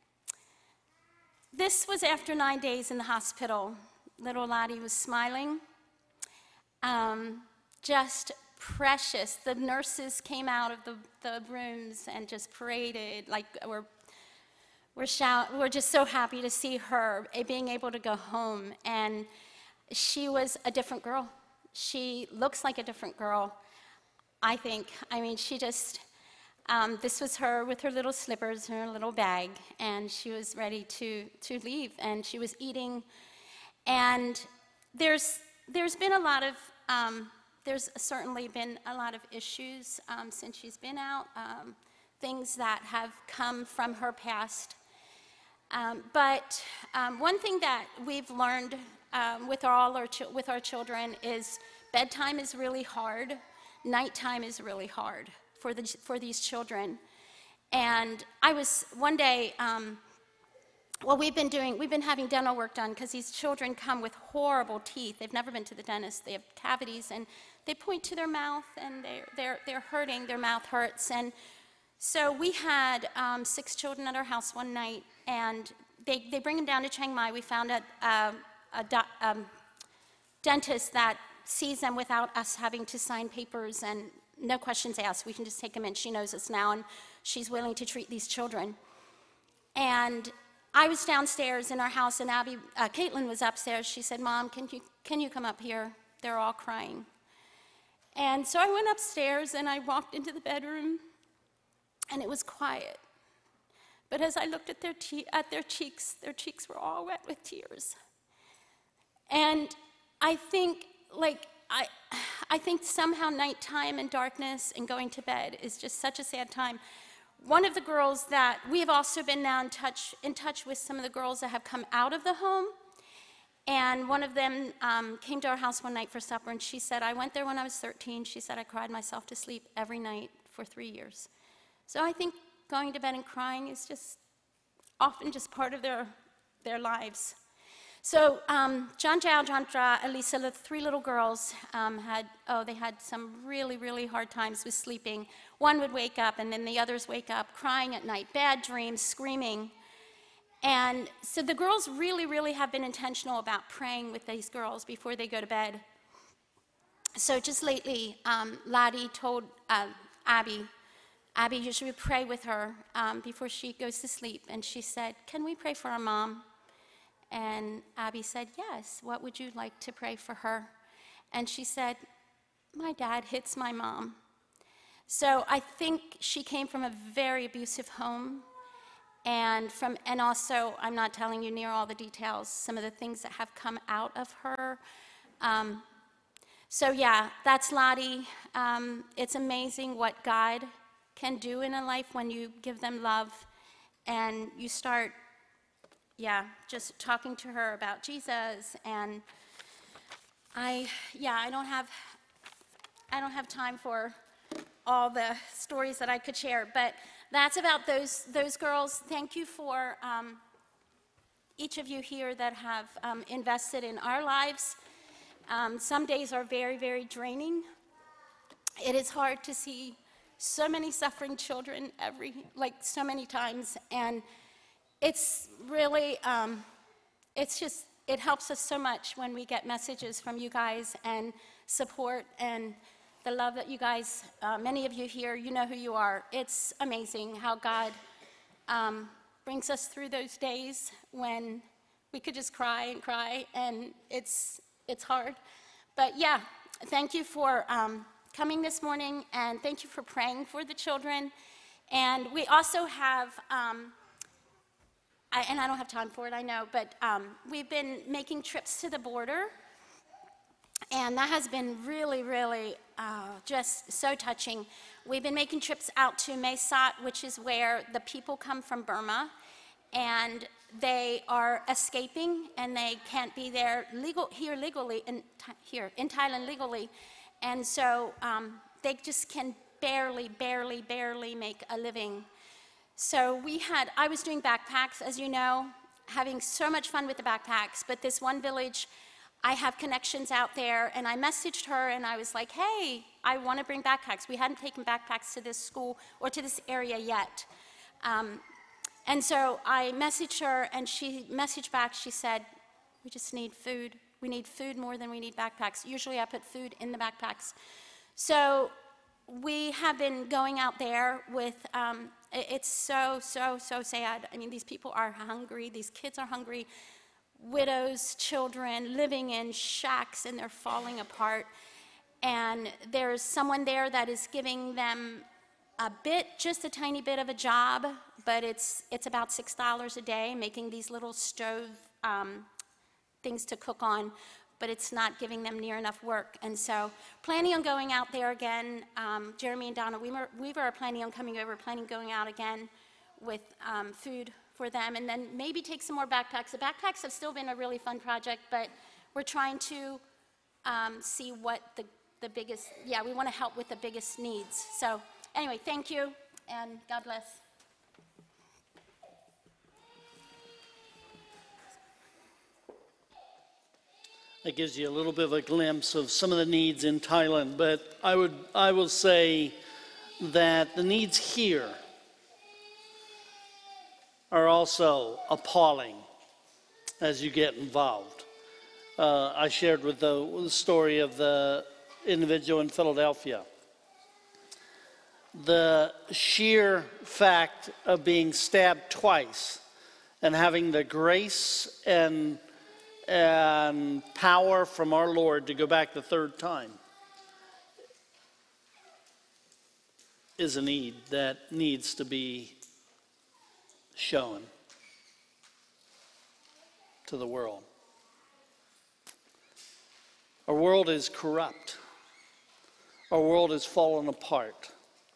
this was after nine days in the hospital. Little Lottie was smiling, um, just precious. The nurses came out of the, the rooms and just paraded, like we're We're, shout, we're just so happy to see her being able to go home. And she was a different girl. She looks like a different girl, I think. I mean, she just, um, this was her with her little slippers and her little bag, and she was ready to, to leave, and she was eating. And there's, there's been a lot of, um, there's certainly been a lot of issues um, since she's been out, um, things that have come from her past. Um, but um, one thing that we've learned um, with all our ch- with our children is bedtime is really hard, nighttime is really hard for the for these children. And I was one day, um, well, we've been doing we've been having dental work done because these children come with horrible teeth. They've never been to the dentist. They have cavities, and they point to their mouth, and they're they're they're hurting. Their mouth hurts, and so we had um, six children at our house one night, and they, they bring them down to Chiang Mai. We found a, a, a do, um, dentist that sees them without us having to sign papers and no questions asked. We can just take them in. She knows us now, and she's willing to treat these children. And I was downstairs in our house, and Abby, uh, Caitlin was upstairs. She said, Mom, can you, can you come up here? They're all crying. And so I went upstairs, and I walked into the bedroom, and it was quiet. But as I looked at their, te- at their cheeks, their cheeks were all wet with tears. And I think, like, I, I think somehow nighttime and darkness and going to bed is just such a sad time. One of the girls that we have also been now in touch, in touch with some of the girls that have come out of the home. And one of them um, came to our house one night for supper, and she said, I went there when I was thirteen. She said, I cried myself to sleep every night for three years. So I think going to bed and crying is just often just part of their, their lives. So um, John Zhao, John Dra, Elisa, the three little girls um, had, oh, they had some really, really hard times with sleeping. One would wake up, and then the others wake up crying at night, bad dreams, screaming. And so the girls really, really have been intentional about praying with these girls before they go to bed. So just lately, um, Lottie told uh, Abby, Abby, you should pray with her um, before she goes to sleep. And she said, can we pray for our mom? And Abby said, yes, what would you like to pray for her? And she said, my dad hits my mom. So I think she came from a very abusive home. And from, and also, I'm not telling you near all the details, some of the things that have come out of her. Um, so yeah, that's Lottie. Um, it's amazing what God can do in a life when you give them love and you start, yeah, just talking to her about Jesus. And I, yeah, I don't have, I don't have time for all the stories that I could share, but that's about those, those girls. Thank you for um, each of you here that have um, invested in our lives. Um, some days are very, very draining. It is hard to see so many suffering children every, like so many times, and it's really, um, it's just, it helps us so much when we get messages from you guys and support and the love that you guys, uh, many of you here, you know who you are. It's amazing how God um, brings us through those days when we could just cry and cry, and it's, it's hard. But yeah, thank you for um, coming this morning, and thank you for praying for the children. And we also have, um, I, and I don't have time for it, I know, but um, we've been making trips to the border, and that has been really, really uh, just so touching. We've been making trips out to Mae Sot, which is where the people come from Burma, and they are escaping, and they can't be there legal, here legally, in, here in Thailand legally, and so um, they just can barely, barely, barely make a living. So we had, I was doing backpacks, as you know, having so much fun with the backpacks, but this one village, I have connections out there, and I messaged her, and I was like, hey, I want to bring backpacks. We hadn't taken backpacks to this school or to this area yet. Um, and so I messaged her, and she messaged back, she said, we just need food. We need food more than we need backpacks. Usually I put food in the backpacks. So we have been going out there with, um, it's so, so, so sad. I mean, these people are hungry. These kids are hungry. Widows, children, living in shacks, and they're falling apart. And there's someone there that is giving them a bit, just a tiny bit of a job, but it's, it's about six dollars a day, making these little stove um, things to cook on, but it's not giving them near enough work. And so planning on going out there again. um, Jeremy and Donna Weaver, Weaver are planning on coming over, planning on going out again with um, food for them, and then maybe take some more backpacks. The backpacks have still been a really fun project, but we're trying to um, see what the, the biggest, yeah, we want to help with the biggest needs. So anyway, thank you, and God bless. That gives you a little bit of a glimpse of some of the needs in Thailand, but I would, I will say that the needs here are also appalling as you get involved. Uh, I shared with the, the story of the individual in Philadelphia. The sheer fact of being stabbed twice and having the grace and, and power from our Lord to go back the third time is a need that needs to be shown to the world. Our world is corrupt. Our world is fallen apart.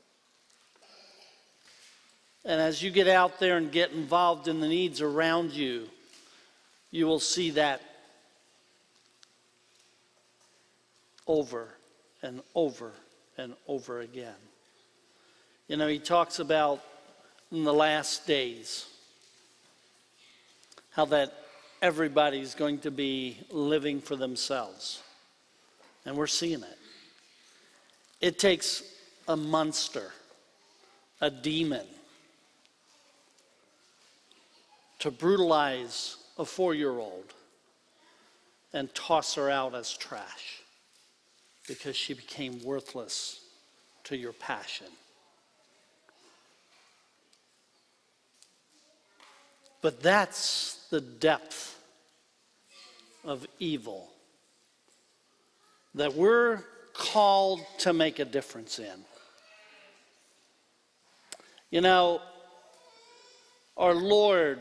And as you get out there and get involved in the needs around you, you will see that over and over and over again. You know, he talks about in the last days how that everybody's going to be living for themselves. And we're seeing it. It takes a monster, a demon, to brutalize a four-year-old and toss her out as trash because she became worthless to your passion. But that's the depth of evil that we're called to make a difference in. You know, our Lord,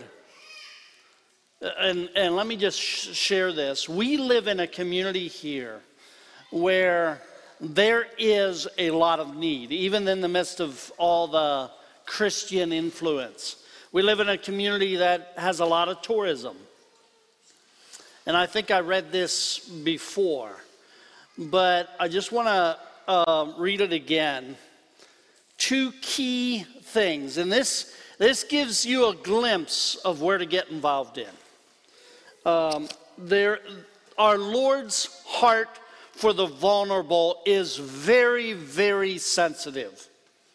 and, and let me just sh- share this. We live in a community here where there is a lot of need, even in the midst of all the Christian influence. We live in a community that has a lot of tourism. And I think I read this before, but I just want to uh, read it again. Two key things, and this, this gives you a glimpse of where to get involved in. Um, there, our Lord's heart for the vulnerable is very, very sensitive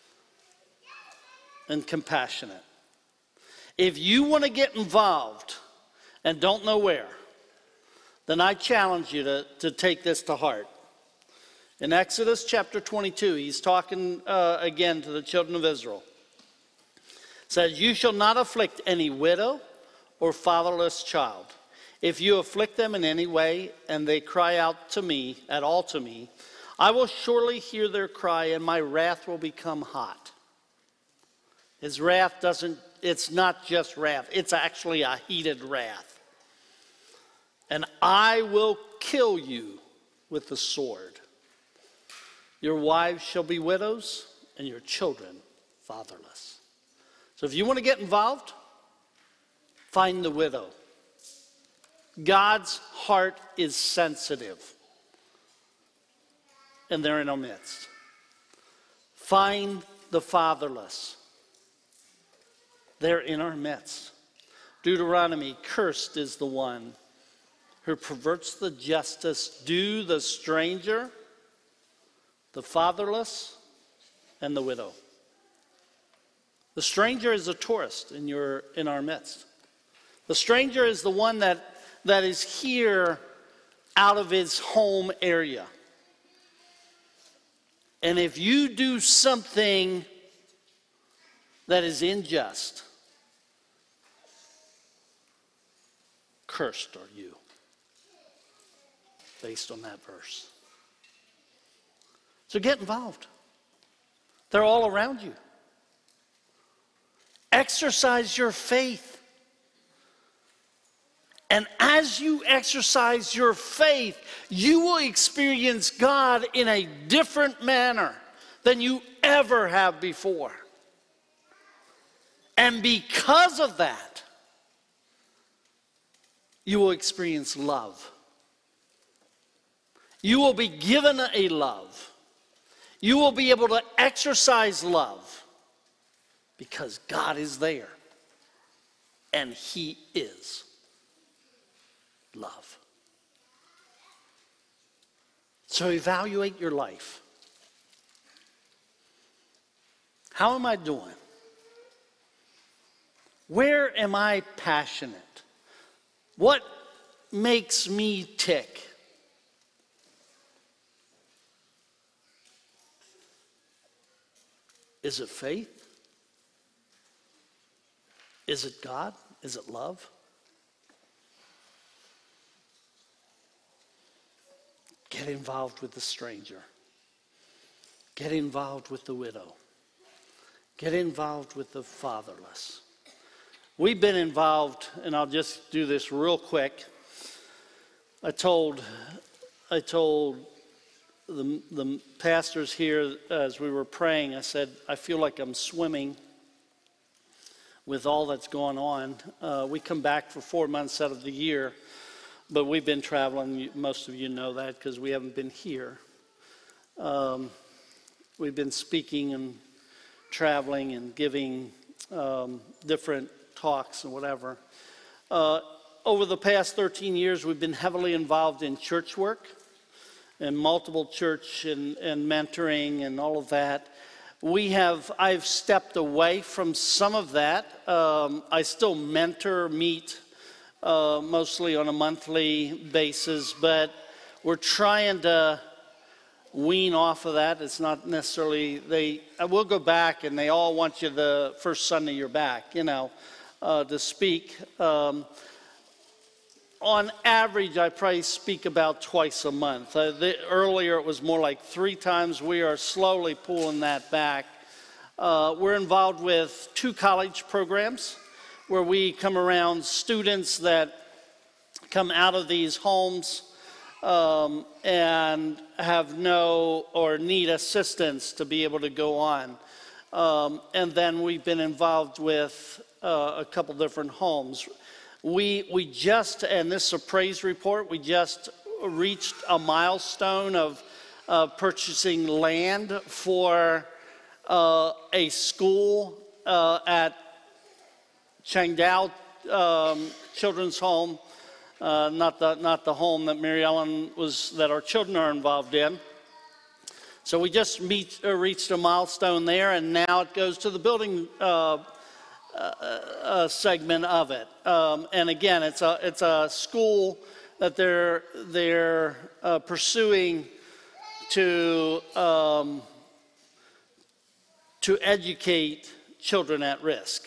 and compassionate. If you want to get involved and don't know where, then I challenge you to, to take this to heart. In Exodus chapter twenty-two, he's talking uh, again to the children of Israel. It says, "You shall not afflict any widow or fatherless child. If you afflict them in any way, and they cry out to me, at all to me, I will surely hear their cry, and my wrath will become hot." His wrath doesn't, it's not just wrath, it's actually a heated wrath. "And I will kill you with the sword. Your wives shall be widows, and your children fatherless." So if you want to get involved, find the widow. God's heart is sensitive, and they're in our midst. Find the fatherless. They're in our midst. Deuteronomy, "Cursed is the one who perverts the justice due the stranger, the fatherless, and the widow." The stranger is a tourist in your in our midst. The stranger is the one that, that is here out of his home area. And if you do something that is unjust, cursed are you, based on that verse. So get involved. They're all around you. Exercise your faith. And as you exercise your faith, you will experience God in a different manner than you ever have before. And because of that, you will experience love. You will be given a love. You will be able to exercise love because God is there and He is love. So evaluate your life. How am I doing? Where am I passionate? What makes me tick? Is it faith? Is it God? Is it love? Get involved with the stranger. Get involved with the widow. Get involved with the fatherless. We've been involved, and I'll just do this real quick. I told, I told the, the pastors here as we were praying, I said, I feel like I'm swimming with all that's going on. Uh, we come back for four months out of the year, but we've been traveling. Most of you know that because we haven't been here. Um, we've been speaking and traveling and giving um, different talks and whatever. Uh, over the past thirteen years, we've been heavily involved in church work and multiple church and, and mentoring and all of that. We have, I've stepped away from some of that. Um, I still mentor, meet uh, mostly on a monthly basis, but we're trying to wean off of that. It's not necessarily, they, I will go back and they all want you the first Sunday you're back, you know, uh, to speak. Um, on average, I probably speak about twice a month. Uh, the, earlier it was more like three times. We are slowly pulling that back. Uh, we're involved with two college programs where we come around students that come out of these homes um, and have no or need assistance to be able to go on. Um, and then we've been involved with uh, a couple different homes. We, we just, and this is a praise report, we just reached a milestone of uh, purchasing land for uh, a school uh, at Changdao um, Children's Home, uh, not the not the home that Mary Ellen was, that our children are involved in. So we just meet, uh, reached a milestone there, and now it goes to the building uh, uh, segment of it. Um, and again, it's a it's a school that they're they're uh, pursuing to um, to educate children at risk.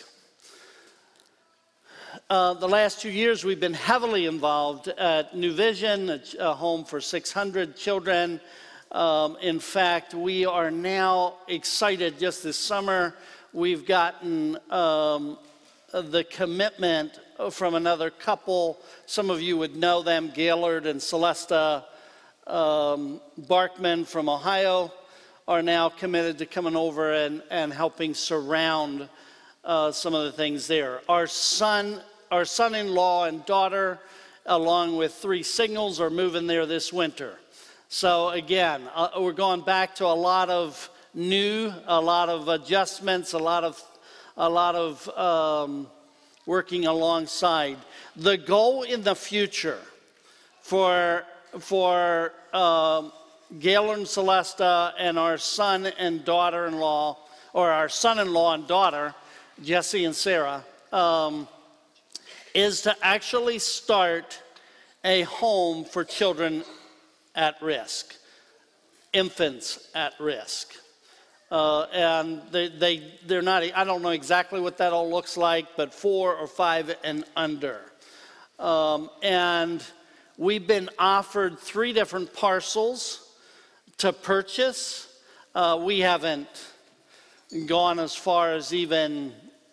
Uh, the last two years, we've been heavily involved at New Vision, a, a home for six hundred children. Um, in fact, we are now excited. Just this summer, we've gotten um, the commitment from another couple. Some of you would know them, Gaylord and Celesta um, Barkman from Ohio, are now committed to coming over and, and helping surround uh, some of the things there. Our son, our son-in-law and daughter, along with three singles, are moving there this winter. So again, uh, we're going back to a lot of new, a lot of adjustments, a lot of, a lot of um, working alongside. The goal in the future for for um, Gaylord and Celesta and our son and daughter-in-law, or our son-in-law and daughter, Jesse and Sarah, um, is to actually start a home for children at risk, infants at risk. Uh, and they, they, they're not, I don't know exactly what that all looks like, but four or five and under. Um, and we've been offered three different parcels to purchase. Uh, we haven't gone as far as even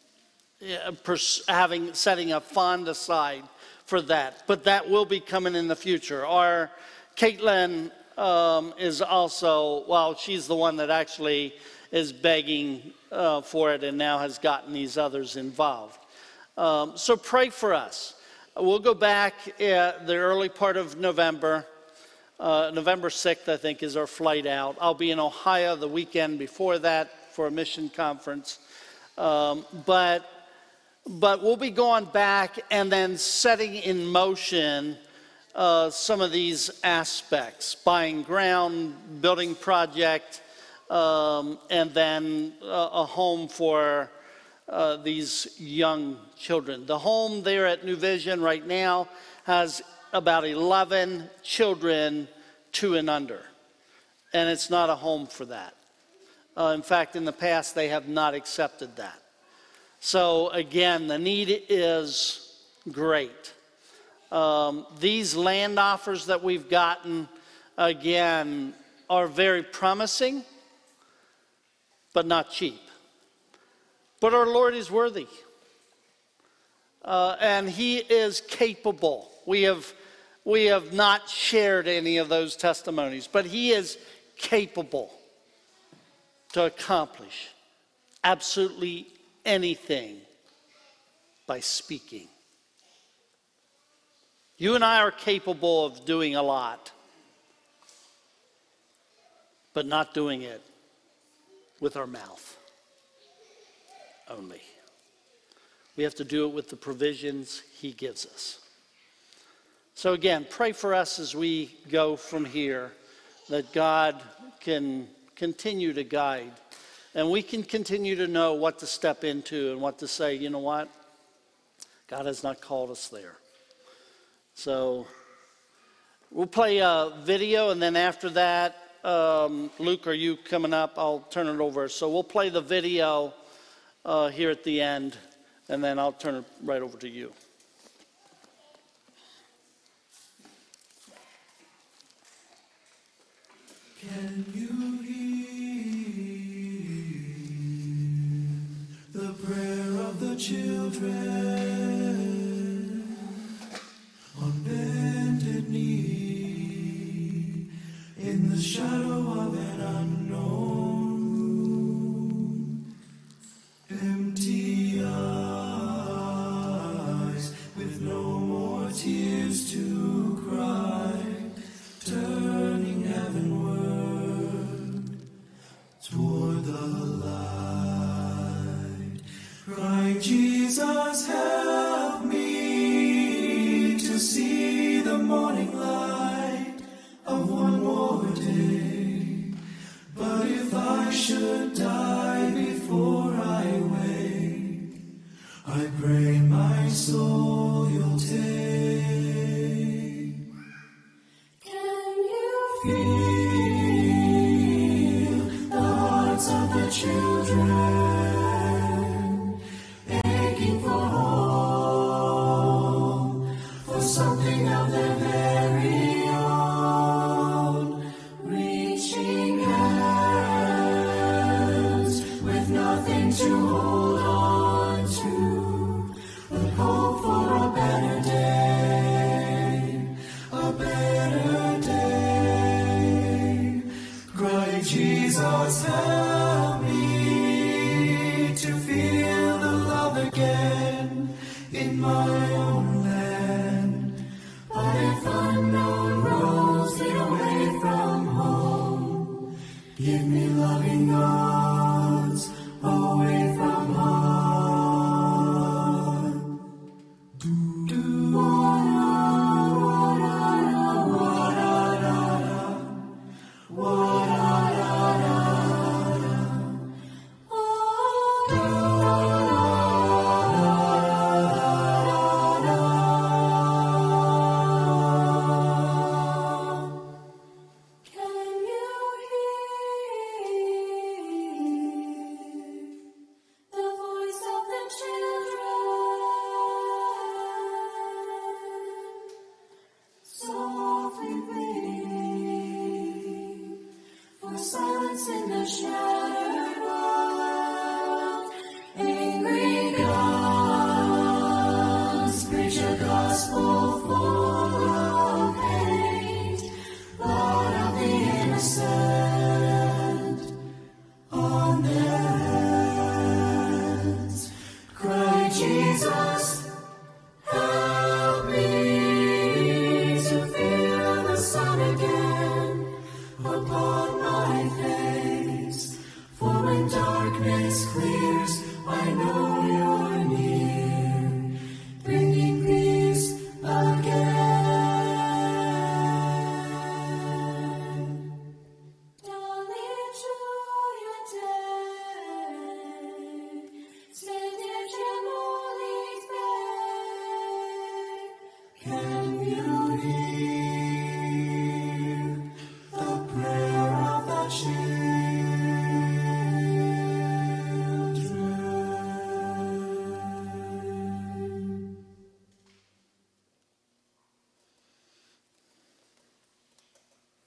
uh, pers- having, setting a fund aside for that, but that will be coming in the future. Our Caitlin um, is also, well, she's the one that actually is begging uh, for it and now has gotten these others involved. Um, so pray for us. We'll go back at the early part of November. Uh, November sixth, I think, is our flight out. I'll be in Ohio the weekend before that for a mission conference. Um, but, but we'll be going back and then setting in motion Uh, some of these aspects, buying ground, building project, um, and then uh, a home for uh, these young children. The home there at New Vision right now has about eleven children two and under, and it's not a home for that. Uh, in fact, in the past, they have not accepted that. So again, the need is great. Um, these land offers that we've gotten, again, are very promising, but not cheap. But our Lord is worthy, uh, and He is capable. We have, we have not shared any of those testimonies, but He is capable to accomplish absolutely anything by speaking. You and I are capable of doing a lot, but not doing it with our mouth only. We have to do it with the provisions He gives us. So again, pray for us as we go from here, that God can continue to guide, and we can continue to know what to step into and what to say, you know what? God has not called us there. So we'll play a video, and then after that, um, Luke, are you coming up? I'll turn it over. So we'll play the video uh, here at the end, and then I'll turn it right over to you. Can you hear the prayer of the children on bended knee in the shadow of an unknown? Empty eyes with no more tears to cry, turning heavenward toward the light, crying, Jesus, help me to see the morning light of one more day. But if I should die before I wake, I pray my soul you'll take. Can you feel the hearts of the children aching for home, for something of their very own, reaching hands with nothing to hold on to, but hope for a better day, a better day. Cry, Jesus, help me to feel the love again in my own land. But if unknown roads lead away from home, give me loving gods away from harm. Do, do, wa-da, wa-da-da, wa-da-da-da, wa-da-da-da-da. Can you hear the voice of the children softly pleading for silence in the shadows?